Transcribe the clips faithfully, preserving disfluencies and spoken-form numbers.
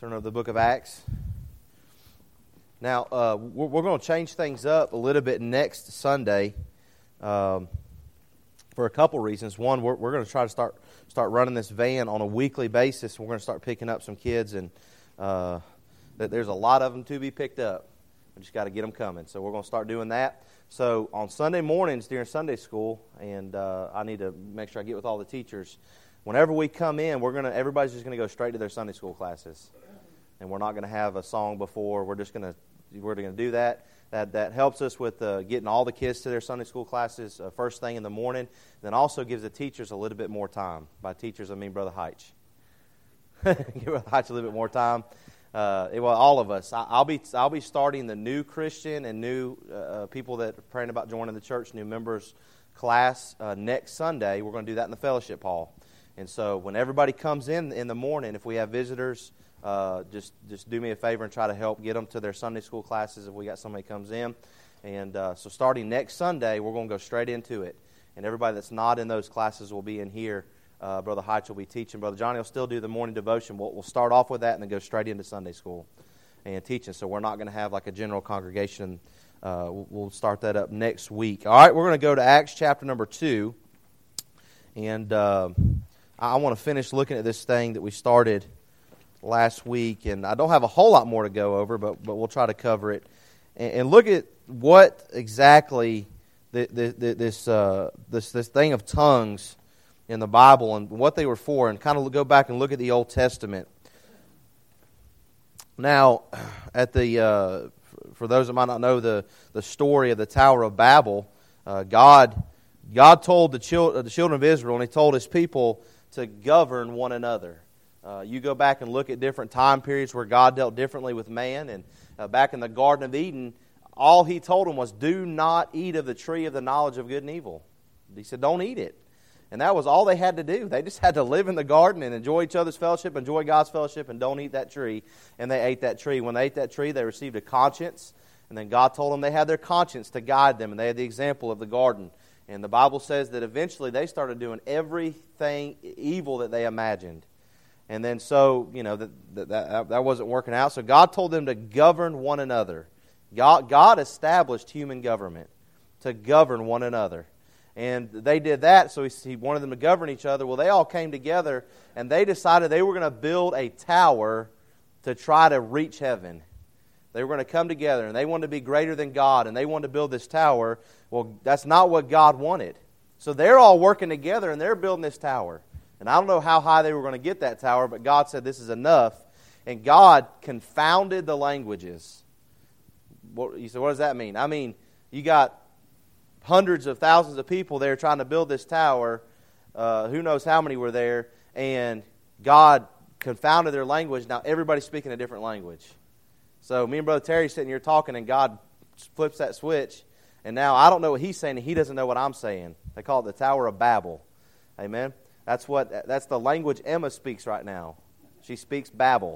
Turn over the book of Acts. Now, uh, we're, we're going to change things up a little bit next Sunday um, for a couple reasons. One, we're, we're going to try to start start running this van on a weekly basis. We're going to start picking up some kids, and uh, there's a lot of them to be picked up. We just got to get them coming. So we're going to start doing that. So on Sunday mornings during Sunday school, and uh, I need to make sure I get with all the teachers, whenever we come in, we're gonna everybody's just going to go straight to their Sunday school classes. And we're not going to have a song before. We're just going to we're going to do that. That that helps us with uh, getting all the kids to their Sunday school classes uh, first thing in the morning. Then also gives the teachers a little bit more time. By teachers, I mean Brother Heitch. Give Brother Heitch a little bit more time. Uh, well, all of us. I, I'll be I'll be starting the new Christian and new uh, people that are praying about joining the church, new members class uh, next Sunday. We're going to do that in the fellowship hall. And so when everybody comes in in the morning, if we have visitors, uh, just just do me a favor and try to help get them to their Sunday school classes if we got somebody comes in. And uh, so starting next Sunday, we're going to go straight into it. And everybody that's not in those classes will be in here. Uh, Brother Heitch will be teaching. Brother Johnny will still do the morning devotion. We'll, we'll start off with that and then go straight into Sunday school and teaching. So we're not going to have like a general congregation. Uh, we'll, we'll start that up next week. All right, we're going to go to Acts chapter number two. And uh, I want to finish looking at this thing that we started last week. And I don't have a whole lot more to go over, but but we'll try to cover it. And, and look at what exactly the, the, the, this, uh, this this thing of tongues in the Bible and what they were for, and kind of go back and look at the Old Testament. Now, at the uh, for those that might not know the, the story of the Tower of Babel, uh, God God told the, chil- the children of Israel, and He told His people to govern one another. Uh, you go back and look at different time periods where God dealt differently with man, and uh, back in the Garden of Eden, all He told them was, do not eat of the tree of the knowledge of good and evil. He said, don't eat it. And that was all they had to do. They just had to live in the garden and enjoy each other's fellowship, enjoy God's fellowship, and don't eat that tree. And they ate that tree. When they ate that tree, they received a conscience. And then God told them they had their conscience to guide them. And they had the example of the garden. And the Bible says that eventually they started doing everything evil that they imagined. And then so, you know, that that, that wasn't working out. So God told them to govern one another. God, God established human government to govern one another. And they did that, so he, he wanted them to govern each other. Well, they all came together, and they decided they were going to build a tower to try to reach heaven. They were going to come together, and they wanted to be greater than God, and they wanted to build this tower. Well, that's not what God wanted. So they're all working together, and they're building this tower. And I don't know how high they were going to get that tower, but God said this is enough. And God confounded the languages. What, you said, what does that mean? I mean, you got hundreds of thousands of people there trying to build this tower. Uh, who knows how many were there. And God confounded their language. Now everybody's speaking a different language. So me and Brother Terry sitting here talking, and God flips that switch. And now I don't know what he's saying, and he doesn't know what I'm saying. They call it the Tower of Babel. Amen? That's what. That's the language Emma speaks right now. She speaks Babel.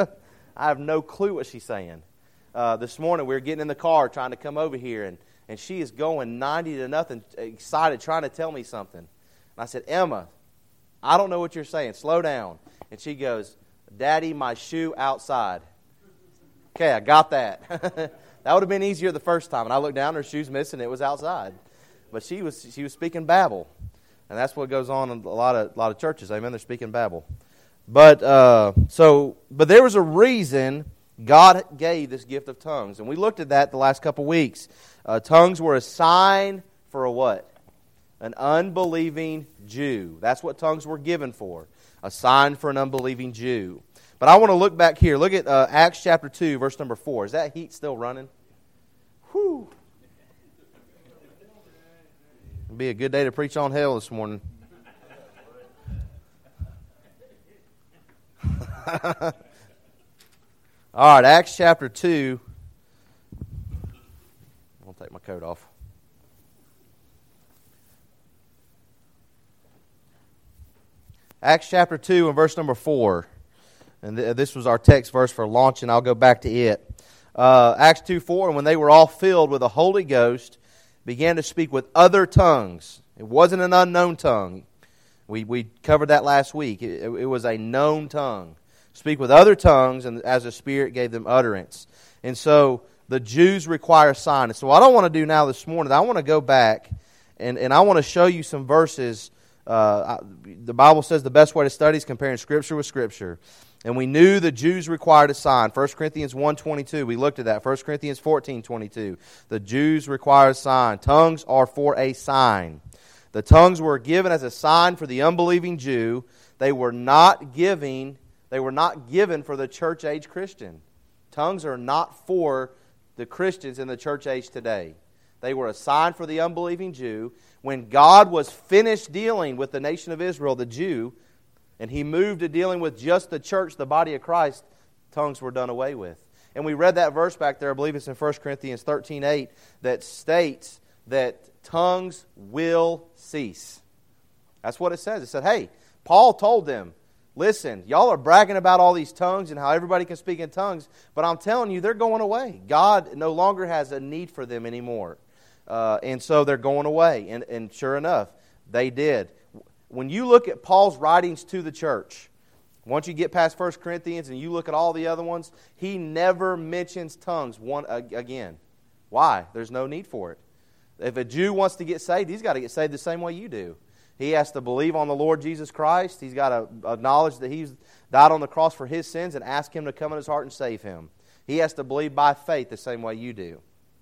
I have no clue what she's saying. Uh, this morning we were getting in the car trying to come over here, and And she is going ninety to nothing, excited, trying to tell me something. And I said, Emma, I don't know what you're saying. Slow down. And she goes, Daddy, my shoe outside. Okay, I got that. That would have been easier the first time. And I looked down, her shoe's missing. It was outside. But she was she was speaking Babel. And that's what goes on in a lot of a lot of churches. Amen. They're speaking Babel. But uh, so, but there was a reason God gave this gift of tongues. And we looked at that the last couple weeks. Uh, tongues were a sign for a what? An unbelieving Jew. That's what tongues were given for. A sign for an unbelieving Jew. But I want to look back here. Look at uh, Acts chapter two, verse number four. Is that heat still running? Whew. It'll be a good day to preach on hell this morning. All right, Acts chapter two. I'll take my coat off. Acts chapter two and verse number four. And th- this was our text verse for launch, and I'll go back to it. Uh, Acts two four, and when they were all filled with the Holy Ghost, began to speak with other tongues. It wasn't an unknown tongue. We we covered that last week. It, it was a known tongue. speak with other tongues, and as the Spirit gave them utterance. And so the Jews require a sign. And so what I want to do now this morning, I want to go back, and, and I want to show you some verses. Uh, the Bible says the best way to study is comparing Scripture with Scripture. And we knew the Jews required a sign. First Corinthians one twenty-two, we looked at that. First Corinthians fourteen twenty-two, the Jews require a sign. Tongues are for a sign. The tongues were given as a sign for the unbelieving Jew. They were not giving, they were not given for the church age Christian. Tongues are not for the Christians in the church age today. They were a sign for the unbelieving Jew. When God was finished dealing with the nation of Israel, the Jew, and He moved to dealing with just the church, the body of Christ, tongues were done away with. And we read that verse back there, I believe it's in First Corinthians thirteen eight, that states that tongues will cease. That's what it says. It said, hey, Paul told them, listen, y'all are bragging about all these tongues and how everybody can speak in tongues, but I'm telling you, they're going away. God no longer has a need for them anymore. Uh, and so they're going away. And, and sure enough, they did. When you look at Paul's writings to the church, once you get past First Corinthians and you look at all the other ones, he never mentions tongues one again. Why? There's no need for it. If a Jew wants to get saved, he's got to get saved the same way you do. He has to believe on the Lord Jesus Christ. He's got to acknowledge that He's died on the cross for his sins and ask Him to come in his heart and save him. He has to believe by faith the same way you do.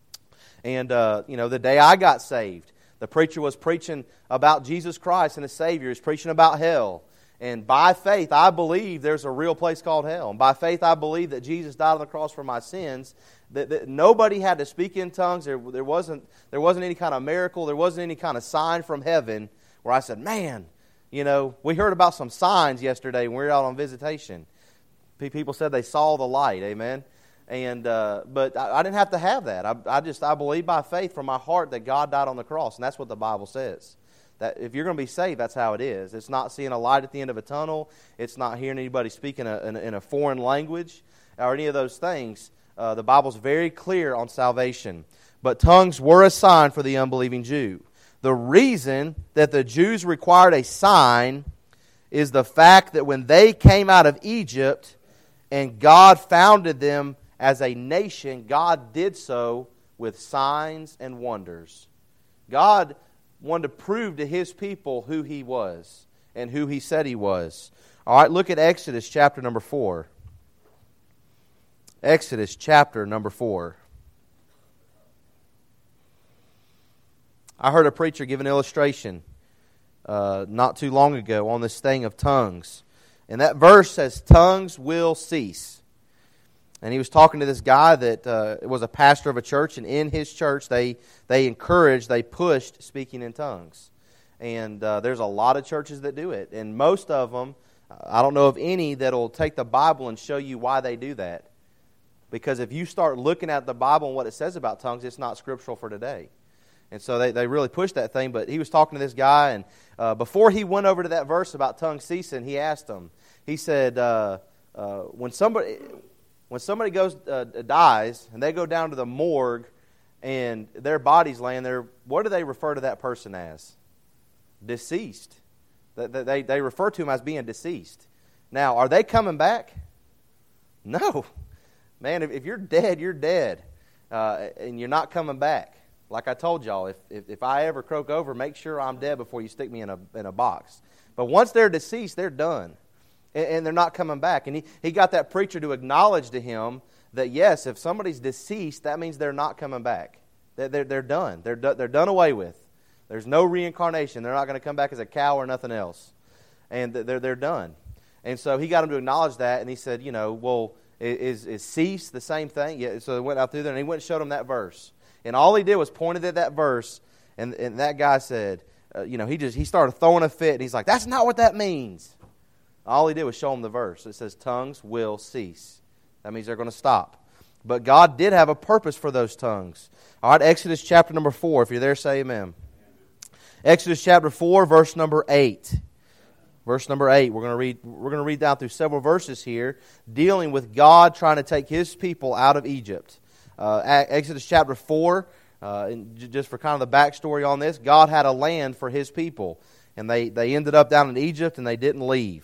And, uh, you know, the day I got saved, the preacher was preaching about Jesus Christ and His Savior. He was preaching about hell. And by faith, I believe there's a real place called hell. And by faith, I believe that Jesus died on the cross for my sins. That, that nobody had to speak in tongues. There, there wasn't, there wasn't any kind of miracle. There wasn't any kind of sign from heaven where I said, man, you know, we heard about some signs yesterday when we were out on visitation. People said they saw the light, amen? And uh, but I, I didn't have to have that. I, I just I believe by faith from my heart that God died on the cross, and that's what the Bible says. That if you're going to be saved, that's how it is. It's not seeing a light at the end of a tunnel. It's not hearing anybody speaking a, in, a, in a foreign language or any of those things. Uh, the Bible's very clear on salvation. But tongues were a sign for the unbelieving Jew. The reason that the Jews required a sign is the fact that when they came out of Egypt and God founded them as a nation, God did so with signs and wonders. God wanted to prove to His people who He was and who He said He was. All right, look at Exodus chapter number four. Exodus chapter number four. I heard a preacher give an illustration uh, not too long ago on this thing of tongues. And that verse says, tongues will cease. And he was talking to this guy that uh, was a pastor of a church, and in his church they they encouraged, they pushed speaking in tongues. And uh, there's a lot of churches that do it. And most of them, I don't know of any that will take the Bible and show you why they do that. Because if you start looking at the Bible and what it says about tongues, it's not scriptural for today. And so they, they really pushed that thing. But he was talking to this guy, and uh, before he went over to that verse about tongues ceasing, he asked him, he said, uh, uh, when somebody... When somebody goes uh, dies and they go down to the morgue and their body's laying there, what do they refer to that person as? Deceased. They, they refer to him as being deceased. Now, are they coming back? No. Man, if, if you're dead, you're dead. Uh, and you're not coming back. Like I told y'all, if, if, if I ever croak over, make sure I'm dead before you stick me in a, in a box. But once they're deceased, they're done. And they're not coming back. And he, he got that preacher to acknowledge to him that, yes, if somebody's deceased, that means they're not coming back. They're, they're, they're done. They're, do, they're done away with. There's no reincarnation. They're not going to come back as a cow or nothing else. And they're, they're done. And so he got him to acknowledge that, and he said, you know, well, is, is cease the same thing? Yeah. So he went out through there, and he went and showed him that verse. And all he did was pointed at that verse, and, and that guy said, uh, you know, he just he started throwing a fit, and he's like, that's not what that means. All he did was show them the verse. It says, tongues will cease. That means they're going to stop. But God did have a purpose for those tongues. All right, Exodus chapter number four. If you're there, say amen. Exodus chapter four, verse number eight. Verse number eight. We're going to read. We're going to read down through several verses here, dealing with God trying to take His people out of Egypt. Uh, Exodus chapter four. Uh, and just for kind of the backstory on this, God had a land for His people, and they they ended up down in Egypt, and they didn't leave.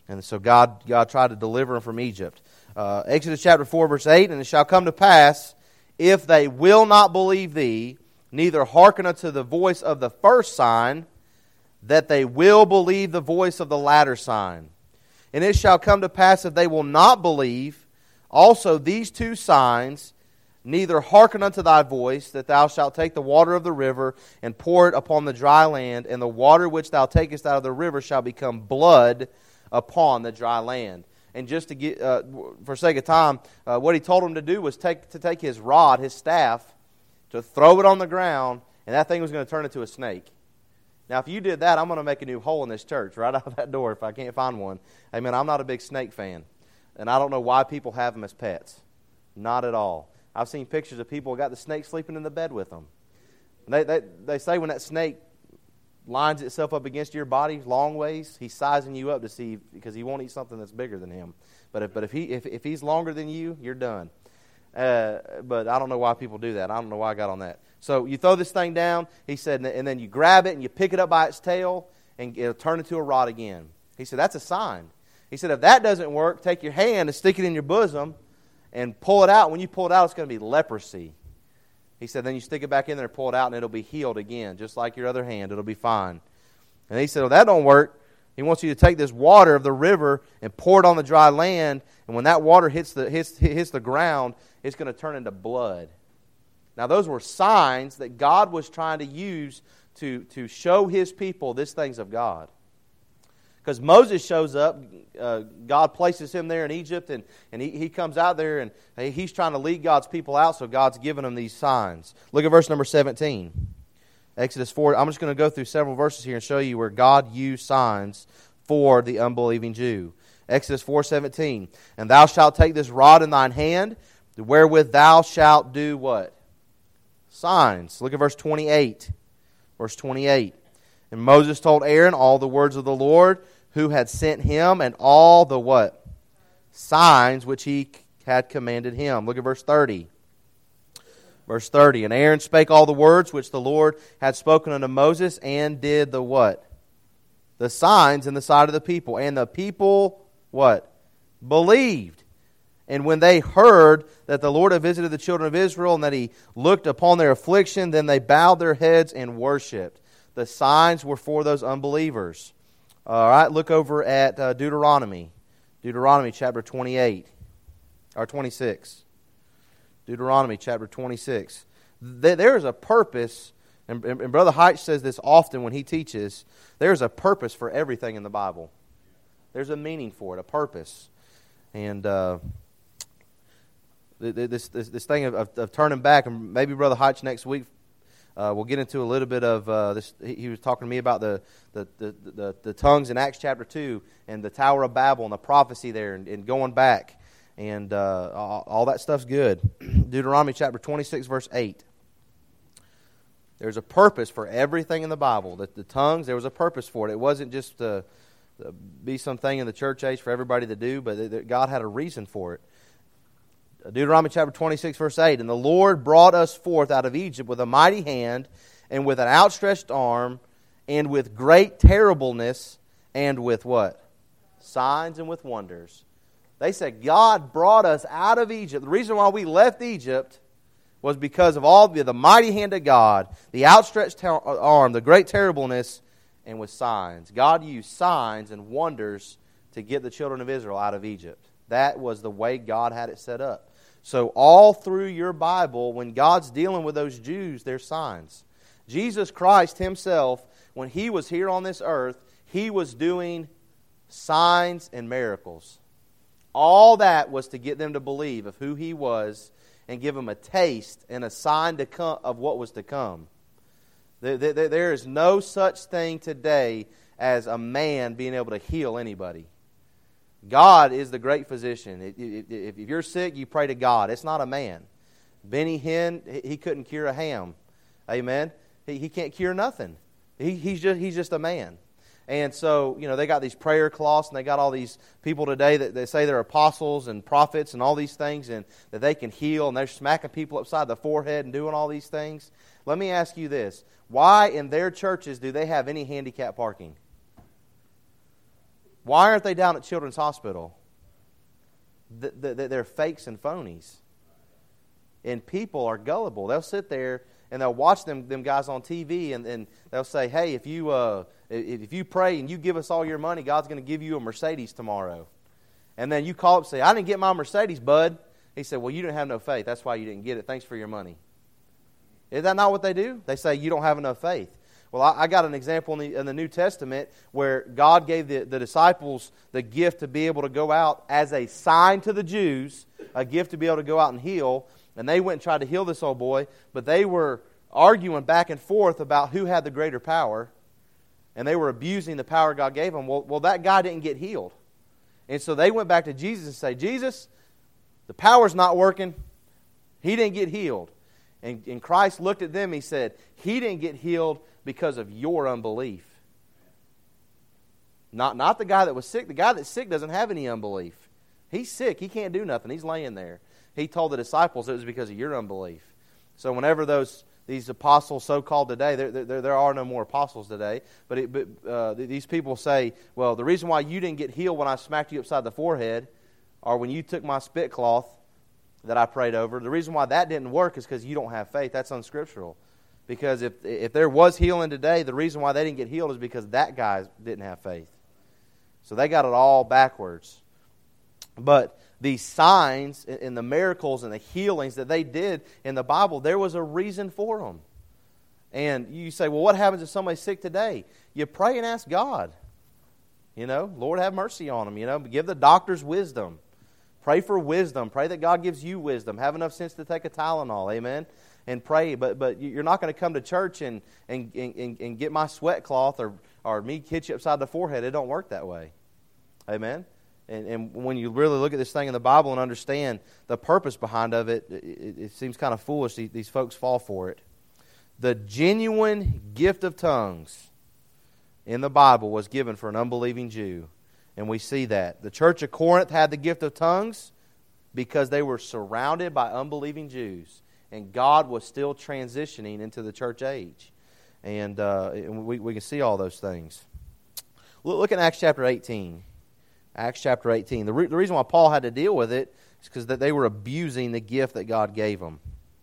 And so God, God tried to deliver them from Egypt. Uh, Exodus chapter four, verse eight, and it shall come to pass, if they will not believe thee, neither hearken unto the voice of the first sign, that they will believe the voice of the latter sign. And it shall come to pass, if they will not believe, also these two signs, neither hearken unto thy voice, that thou shalt take the water of the river, and pour it upon the dry land, and the water which thou takest out of the river shall become blood upon the dry land. And just to get, uh, for sake of time, uh, what he told him to do was take to take his rod, his staff, to throw it on the ground, and that thing was going to turn into a snake. Now, if you did that, I'm going to make a new hole in this church right out of that door if I can't find one. Amen. I'm not a big snake fan, and I don't know why people have them as pets. Not at all. I've seen pictures of people who got the snake sleeping in the bed with them. They, they, they say when that snake lines itself up against your body long ways, he's sizing you up to see, because he won't eat something that's bigger than him. But if, but if he if, if he's longer than you, you're done. Uh, but I don't know why people do that. I don't know why I got on that. So you throw this thing down, he said, and then you grab it and you pick it up by its tail, and it'll turn into a rod again. He said, that's a sign. He said, if that doesn't work, take your hand and stick it in your bosom and pull it out. When you pull it out, it's going to be leprosy. He said, then you stick it back in there and pull it out, and it'll be healed again, just like your other hand. It'll be fine. And he said, well, that don't work. He wants you to take this water of the river and pour it on the dry land, and when that water hits the hits, hits the ground, it's going to turn into blood. Now, those were signs that God was trying to use to, to show His people this thing's of God. Because Moses shows up, uh, God places him there in Egypt, and, and he, he comes out there, and he's trying to lead God's people out, so God's giving him these signs. Look at verse number seventeen. Exodus four. I'm just going to go through several verses here and show you where God used signs for the unbelieving Jew. Exodus four seventeen. And thou shalt take this rod in thine hand, wherewith thou shalt do what? Signs. Look at verse twenty-eight. Verse twenty-eight. And Moses told Aaron all the words of the Lord, who had sent him, and all the what? Signs which he had commanded him. Look at verse thirty. Verse thirty. And Aaron spake all the words which the Lord had spoken unto Moses, and did the what? The signs in the sight of the people. And the people, what? Believed. And when they heard that the Lord had visited the children of Israel, and that He looked upon their affliction, then they bowed their heads and worshipped. The signs were for those unbelievers. All right, look over at uh, Deuteronomy. Deuteronomy chapter twenty-eight, or twenty-six. Deuteronomy chapter twenty-six. There is a purpose, and, and Brother Heitch says this often when he teaches, there's a purpose for everything in the Bible. There's a meaning for it, a purpose. And uh, this, this this thing of, of, of turning back, and maybe Brother Heitch next week, Uh, we'll get into a little bit of uh, this. He, he was talking to me about the the, the, the the tongues in Acts chapter two, and the Tower of Babel, and the prophecy there, and, and going back, and uh, all, all that stuff's good. Deuteronomy chapter twenty-six, verse eight. There's a purpose for everything in the Bible. The, the tongues, there was a purpose for it. It wasn't just to, to be something in the church age for everybody to do, but it, God had a reason for it. Deuteronomy chapter twenty-six, verse eight. And the Lord brought us forth out of Egypt with a mighty hand, and with an outstretched arm, and with great terribleness, and with what? Signs and with wonders. They said God brought us out of Egypt. The reason why we left Egypt was because of all the, the mighty hand of God, the outstretched ter- arm, the great terribleness, and with signs. God used signs and wonders to get the children of Israel out of Egypt. That was the way God had it set up. So all through your Bible, when God's dealing with those Jews, there's signs. Jesus Christ Himself, when He was here on this earth, He was doing signs and miracles. All that was to get them to believe of who He was and give them a taste and a sign to come of what was to come. There, there, there is no such thing today as a man being able to heal anybody. God is the great physician. If you're sick, you pray to God. It's not a man. Benny Hinn, he couldn't cure a ham. Amen? He, he can't cure nothing. He, he's just he's just a man. And so, you know, they got these prayer cloths, and they got all these people today that they say they're apostles and prophets and all these things, and that they can heal, and they're smacking people upside the forehead and doing all these things. Let me ask you this. Why in their churches do they have any handicap parking? Why aren't they down at Children's Hospital? They're fakes and phonies. And people are gullible. They'll sit there and they'll watch them them guys on T V, and, and they'll say, hey, if you uh, if you pray and you give us all your money, God's going to give you a Mercedes tomorrow. And then you call up and say, I didn't get my Mercedes, bud. He said, well, you didn't have no faith. That's why you didn't get it. Thanks for your money. Is that not what they do? They say, you don't have enough faith. Well, I, I got an example in the, in the New Testament where God gave the, the disciples the gift to be able to go out as a sign to the Jews, a gift to be able to go out and heal. And they went and tried to heal this old boy, but they were arguing back and forth about who had the greater power, and they were abusing the power God gave them. Well, well, that guy didn't get healed. And so they went back to Jesus and said, Jesus, the power's not working. He didn't get healed. And, and Christ looked at them and He said, He didn't get healed because of your unbelief. Not, not the guy that was sick. The guy that's sick doesn't have any unbelief. He's sick. He can't do nothing. He's laying there. He told the disciples it was because of your unbelief. So whenever those these apostles so-called today, there, there, there are no more apostles today, but, it, but uh, these people say, well, the reason why you didn't get healed when I smacked you upside the forehead, or when you took my spit cloth that I prayed over, the reason why that didn't work is because you don't have faith. That's unscriptural. Because if if there was healing today, the reason why they didn't get healed is because that guy didn't have faith. So they got it all backwards. But these signs and the miracles and the healings that they did in the Bible, there was a reason for them. And you say, well, what happens if somebody's sick today? You pray and ask God. You know, Lord, have mercy on them. You know, give the doctors wisdom. Pray for wisdom. Pray that God gives you wisdom. Have enough sense to take a Tylenol. Amen. And pray. But but you're not going to come to church and, and, and, and get my sweat cloth or, or me hit you upside the forehead. It don't work that way. Amen. And, and when you really look at this thing in the Bible and understand the purpose behind of it, it, it seems kind of foolish. These, these folks fall for it. The genuine gift of tongues in the Bible was given for an unbelieving Jew. And we see that. The church of Corinth had the gift of tongues because they were surrounded by unbelieving Jews. And God was still transitioning into the church age. And, uh, and we, we can see all those things. Look at Acts chapter eighteen. Acts chapter eighteen. The, re- the reason why Paul had to deal with it is because that they were abusing the gift that God gave them.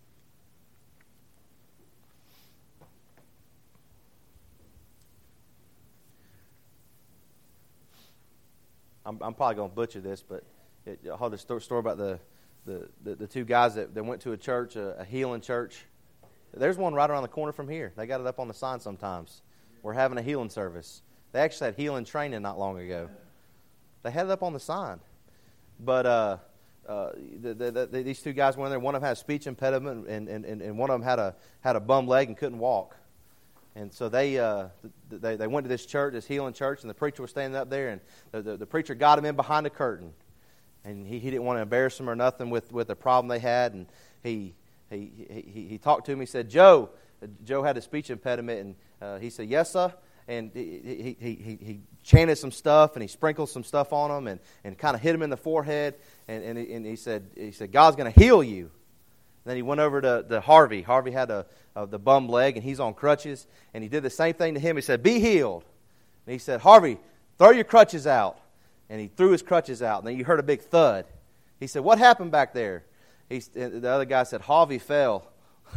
I'm, I'm probably going to butcher this, but it, I heard the story about the, the, the, the two guys that, that went to a church, a, a healing church. There's one right around the corner from here. They got it up on the sign sometimes. We're having a healing service. They actually had healing training not long ago. They had it up on the sign. But uh, uh, the, the, the, these two guys went in there. One of them had a speech impediment, and, and, and one of them had a had a bum leg and couldn't walk. And so they uh, they they went to this church, this healing church, and the preacher was standing up there, and the, the, the preacher got him in behind the curtain. And he, he didn't want to embarrass them or nothing with, with the problem they had. And he he, he he talked to him. He said, Joe, Joe had a speech impediment, and uh, he said, yes, sir. And he, he, he, he chanted some stuff, and he sprinkled some stuff on him, and, and kind of hit him in the forehead. And, and, he, and he said, he said, God's going to heal you. And then he went over to, to Harvey. Harvey had a, a the bum leg, and he's on crutches. And he did the same thing to him. He said, be healed. And he said, Harvey, throw your crutches out. And he threw his crutches out. And then you heard a big thud. He said, what happened back there? He, the other guy said, Harvey fell.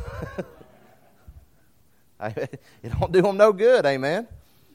It don't do him no good, amen.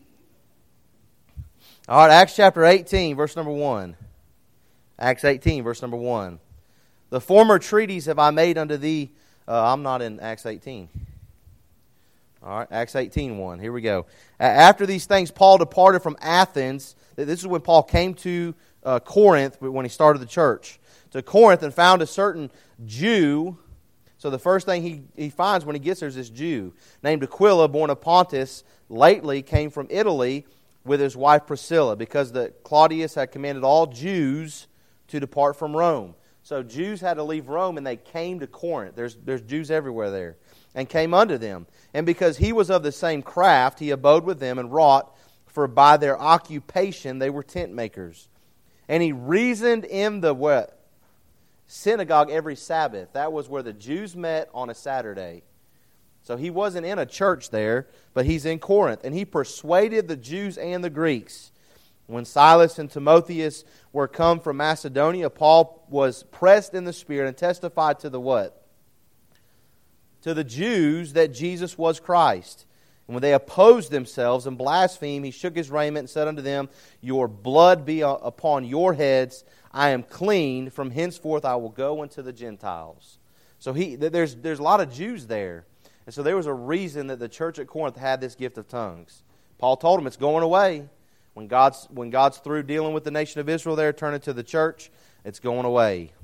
All right, Acts chapter eighteen, verse number one. Acts eighteen, verse number one. The former treaties have I made unto thee. Uh, I'm not in Acts eighteen. All right, Acts eighteen, one. Here we go. After these things, Paul departed from Athens. This is when Paul came to uh, Corinth, when he started the church. To Corinth, and found a certain Jew. So the first thing he, he finds when he gets there is this Jew named Aquila, born of Pontus, lately came from Italy with his wife Priscilla, because the Claudius had commanded all Jews to depart from Rome. So Jews had to leave Rome, and they came to Corinth. There's, there's Jews everywhere there, and came unto them. And because he was of the same craft, he abode with them and wrought, for by their occupation they were tent makers. And he reasoned in the what? Synagogue every Sabbath. That was where the Jews met on a Saturday. So he wasn't in a church there, but he's in Corinth. And he persuaded the Jews and the Greeks. When Silas and Timotheus were come from Macedonia, Paul was pressed in the Spirit and testified to the what? To the Jews that Jesus was Christ. And when they opposed themselves and blasphemed, he shook his raiment and said unto them, Your blood be upon your heads. I am clean. From henceforth I will go unto the Gentiles. So he, there's, there's a lot of Jews there. And so there was a reason that the church at Corinth had this gift of tongues. Paul told them it's going away. When God's, when God's through dealing with the nation of Israel there, turning to the church, it's going away.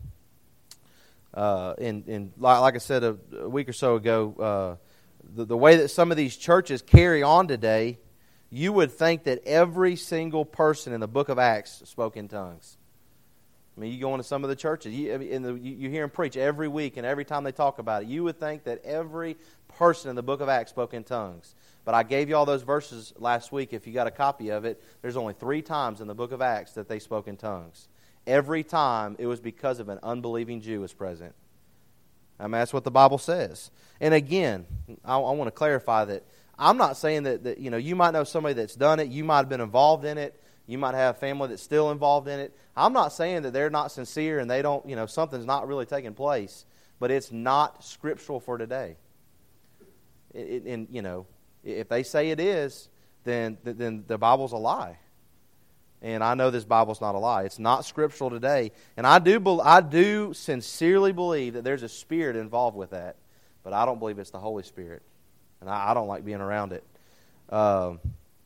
Uh, and, and like, like I said a, a week or so ago, uh, the, the way that some of these churches carry on today, you would think that every single person in the book of Acts spoke in tongues. I mean, you go into some of the churches, you, in the, you, you hear them preach every week, and every time they talk about it, you would think that every person in the book of Acts spoke in tongues. But I gave you all those verses last week. If you got a copy of it, there's only three times in the book of Acts that they spoke in tongues. Every time it was because of an unbelieving Jew was present. I mean, that's what the Bible says. And again, I, I want to clarify that I'm not saying that, that you know you might know somebody that's done it. You might have been involved in it. You might have a family that's still involved in it. I'm not saying that they're not sincere and they don't, you know, something's not really taking place. But it's not scriptural for today. It, it, and, you know, if they say it is, then then the Bible's a lie. And I know this Bible's not a lie. It's not scriptural today. And I do I do sincerely believe that there's a spirit involved with that. But I don't believe it's the Holy Spirit. And I, I don't like being around it. Um,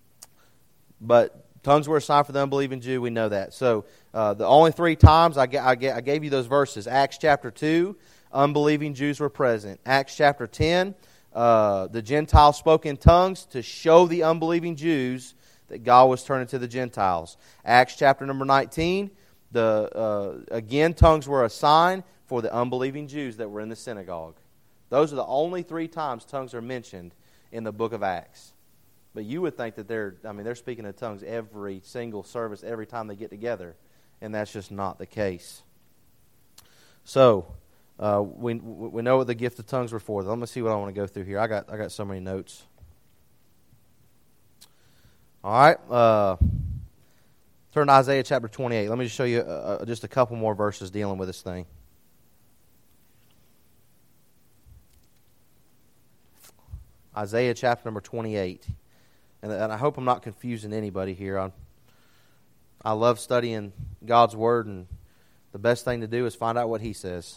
but tongues were a sign for the unbelieving Jew. We know that. So uh, the only three times I, I, I gave you those verses. Acts chapter two, unbelieving Jews were present. Acts chapter ten, Uh, the Gentiles spoke in tongues to show the unbelieving Jews that God was turning to the Gentiles. Acts chapter number nineteen, the uh, again, tongues were a sign for the unbelieving Jews that were in the synagogue. Those are the only three times tongues are mentioned in the book of Acts. But you would think that they're, I mean, they're speaking in tongues every single service, every time they get together. And that's just not the case. So, Uh, we we know what the gift of tongues were for. Let me see what I want to go through here. I got I got so many notes. All right, uh, turn to Isaiah chapter twenty-eight. Let me just show you uh, just a couple more verses dealing with this thing. Isaiah chapter number twenty-eight, and, and I hope I'm not confusing anybody here. I I love studying God's word, and the best thing to do is find out what He says.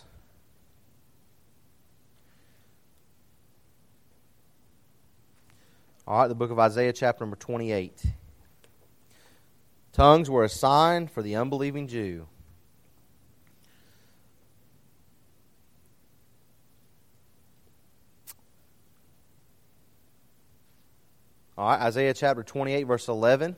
All right, the book of Isaiah chapter number twenty-eight. Tongues were a sign for the unbelieving Jew. All right, Isaiah chapter twenty-eight, verse eleven.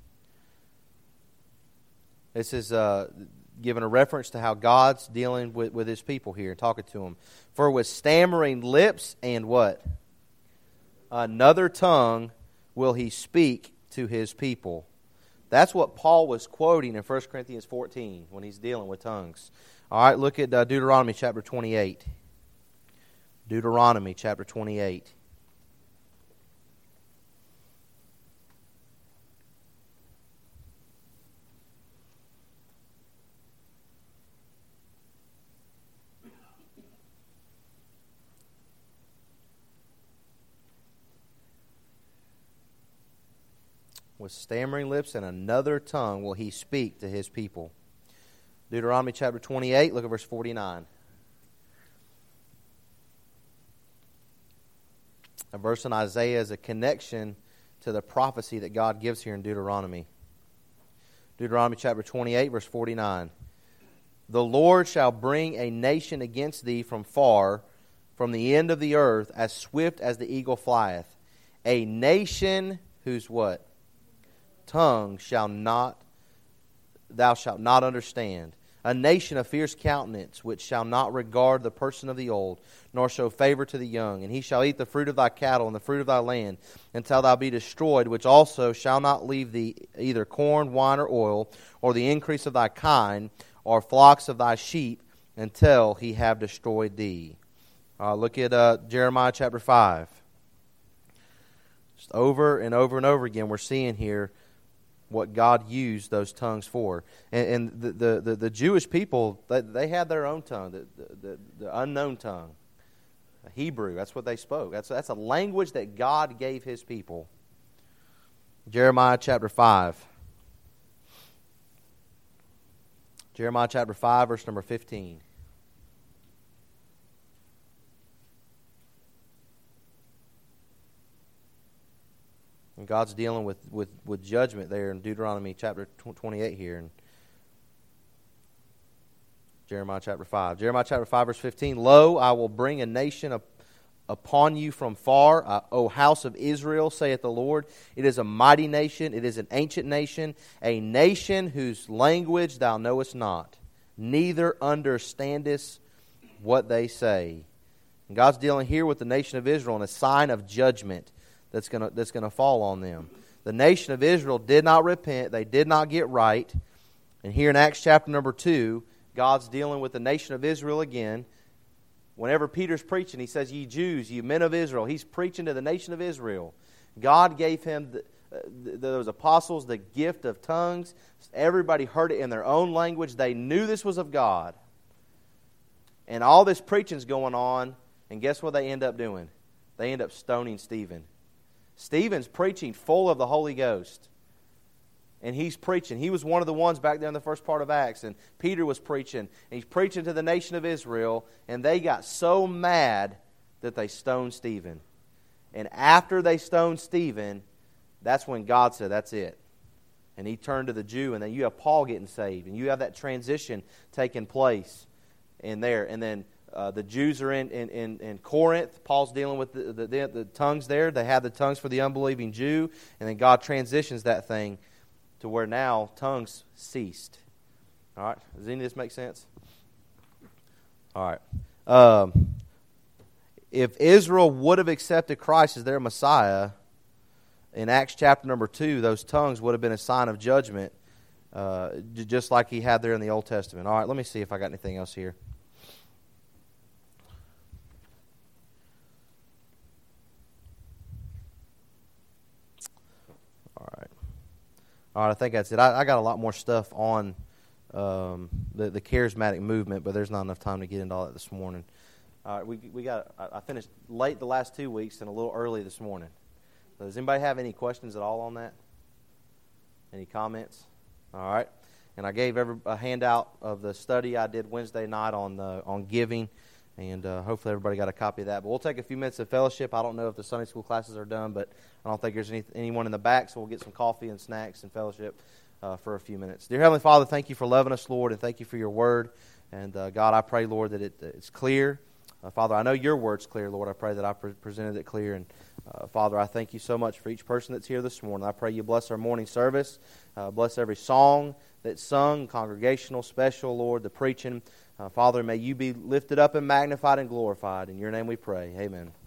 This is uh, giving a reference to how God's dealing with, with His people here, talking to them. For with stammering lips and what? Another tongue will He speak to His people. That's what Paul was quoting in First Corinthians fourteen when he's dealing with tongues. All right, look at uh, Deuteronomy chapter twenty-eight. Deuteronomy chapter twenty-eight. With stammering lips and another tongue will He speak to His people. Deuteronomy chapter twenty-eight, look at verse forty-nine. A verse in Isaiah is a connection to the prophecy that God gives here in Deuteronomy. Deuteronomy chapter twenty-eight, verse forty-nine. The Lord shall bring a nation against thee from far, from the end of the earth, as swift as the eagle flieth. A nation whose what? Tongue shall not, thou shalt not understand. A nation of fierce countenance, which shall not regard the person of the old, nor show favor to the young. And he shall eat the fruit of thy cattle and the fruit of thy land, until thou be destroyed, which also shall not leave thee either corn, wine, or oil, or the increase of thy kind, or flocks of thy sheep, until he have destroyed thee. Uh, look at uh, Jeremiah chapter five. Just over and over and over again, we're seeing here what God used those tongues for. And, and the, the, the, the Jewish people, they, they had their own tongue, the, the, the unknown tongue. Hebrew, that's what they spoke. That's, that's a language that God gave His people. Jeremiah chapter five. Jeremiah chapter five, verse number fifteen. And God's dealing with, with, with judgment there in Deuteronomy chapter twenty-eight here. And Jeremiah chapter five. Jeremiah chapter five, verse fifteen. Lo, I will bring a nation up upon you from far, uh, O house of Israel, saith the Lord. It is a mighty nation, it is an ancient nation, a nation whose language thou knowest not, neither understandest what they say. And God's dealing here with the nation of Israel in a sign of judgment that's going to that's going to fall on them. The nation of Israel did not repent, they did not get right. And here in Acts chapter number two, God's dealing with the nation of Israel again. Whenever Peter's preaching, he says, ye Jews, ye men of Israel. He's preaching to the nation of Israel. God gave him, the, uh, those apostles, the gift of tongues. Everybody heard it in their own language. They knew this was of God. And all this preaching's going on, and guess what they end up doing? They end up stoning Stephen. Stephen's preaching full of the Holy Ghost. And he's preaching. He was one of the ones back there in the first part of Acts. And Peter was preaching. And he's preaching to the nation of Israel. And they got so mad that they stoned Stephen. And after they stoned Stephen, that's when God said, that's it. And He turned to the Jew. And then you have Paul getting saved. And you have that transition taking place in there. And then uh, the Jews are in, in, in, in Corinth. Paul's dealing with the, the, the, the tongues there. They have the tongues for the unbelieving Jew. And then God transitions that thing to where now tongues ceased. All right? Does any of this make sense? All right. Um, if Israel would have accepted Christ as their Messiah, in Acts chapter number two, those tongues would have been a sign of judgment, uh, just like He had there in the Old Testament. All right, let me see if I got anything else here. All right, I think that's it. I, I got a lot more stuff on um, the, the charismatic movement, but there's not enough time to get into all that this morning. All right, we we got. I finished late the last two weeks and a little early this morning. So does anybody have any questions at all on that? Any comments? All right, and I gave every a handout of the study I did Wednesday night on the, on giving, and uh, hopefully everybody got a copy of that. But we'll take a few minutes of fellowship. I don't know if the Sunday school classes are done, but I don't think there's any, anyone in the back, so we'll get some coffee and snacks and fellowship uh, for a few minutes. Dear Heavenly Father, thank You for loving us, Lord, and thank You for Your word. And uh, God, I pray, Lord, that it, it's clear. Uh, Father, I know Your word's clear, Lord. I pray that I pre- presented it clear. And uh, Father, I thank You so much for each person that's here this morning. I pray You bless our morning service. Uh, bless every song that's sung, congregational, special, Lord, the preaching. Uh, Father, may You be lifted up and magnified and glorified. In Your name we pray. Amen.